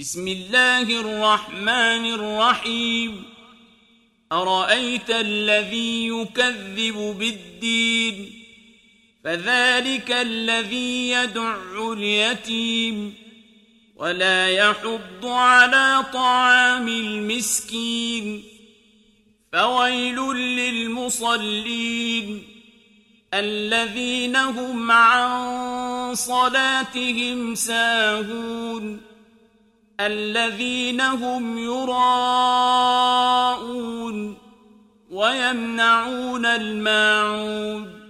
بسم الله الرحمن الرحيم أرأيت الذي يكذب بالدين فذلك الذي يدع اليتيم ولا يحض على طعام المسكين فويل للمصلين الذين هم عن صلاتهم ساهون الذين هم يراءون ويمنعون الماعون